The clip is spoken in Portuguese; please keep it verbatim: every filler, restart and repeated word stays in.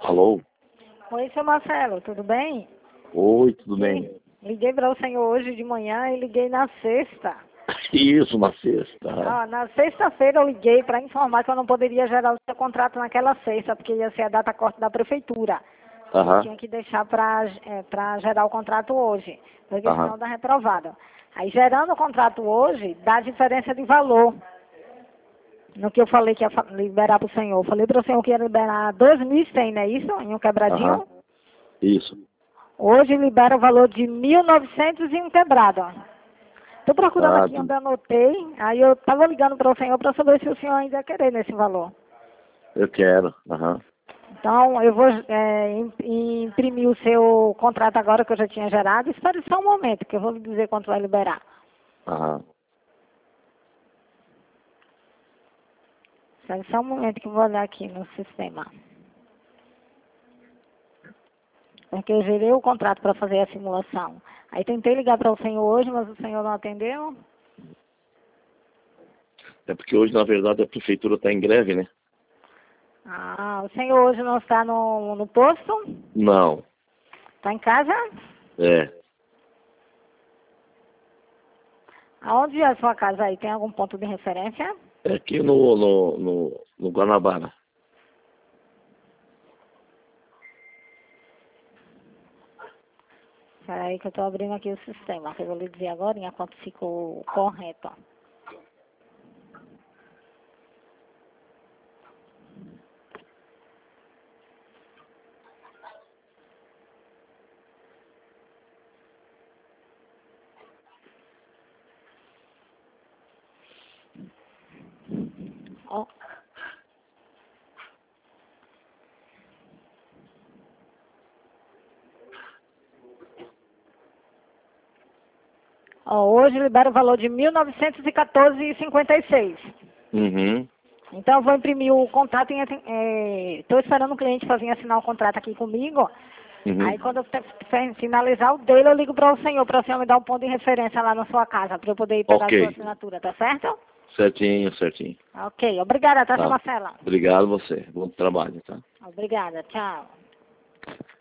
Alô? Oi, seu Marcelo, tudo bem? Oi, tudo bem? Liguei para o senhor hoje de manhã e liguei na sexta. Isso, na sexta. Ah, na sexta-feira eu liguei para informar que eu não poderia gerar o seu contrato naquela sexta, porque ia ser a data corte da prefeitura. Eu Aham, tinha que deixar para é, para gerar o contrato hoje, porque aham. senão dá reprovado. Aí, gerando o contrato hoje, dá diferença de valor. No que eu falei que ia fa- liberar para o senhor. Eu falei para o senhor que ia liberar dois mil e cem, não é isso? Em um quebradinho. Aham. Isso. Hoje libera o valor de mil e novecentos e um quebrado. Estou procurando Ah, aqui tu- onde eu anotei, aí eu estava ligando para o senhor para saber se o senhor ainda ia querer nesse valor. eu quero. Aham. Então, eu vou é, im- imprimir o seu contrato agora que eu já tinha gerado. Espere só um momento, que eu vou lhe dizer quanto vai liberar. Aham. Espere só um momento que eu vou olhar aqui no sistema. Porque eu gerei o contrato para fazer a simulação. Aí tentei ligar para o senhor hoje, mas o senhor não atendeu. É porque hoje, na verdade, a prefeitura está em greve, né? Ah, o senhor hoje não está no, no posto? Não. Está em casa? É. Aonde é a sua casa aí? Tem algum ponto de referência? É aqui no, no, no, no Guanabara. Espera aí que eu estou abrindo aqui o sistema, que eu vou lhe dizer agora enquanto ficou correto. Ó. Ó, hoje libera o valor de mil novecentos e quatorze reais e cinquenta e seis. Uhum. Então eu vou imprimir o contrato e estou esperando o cliente para vir assinar o contrato aqui comigo. Uhum. Aí quando eu te- fe- finalizar o dele, eu ligo para o senhor, para o senhor me dar um ponto de referência lá na sua casa, para eu poder ir pegar a sua Ok. assinatura, tá certo? Certinho, certinho. Ok, obrigada, tá, seu Tá. Marcela? Obrigado você. Bom trabalho, tá? Obrigada, tchau.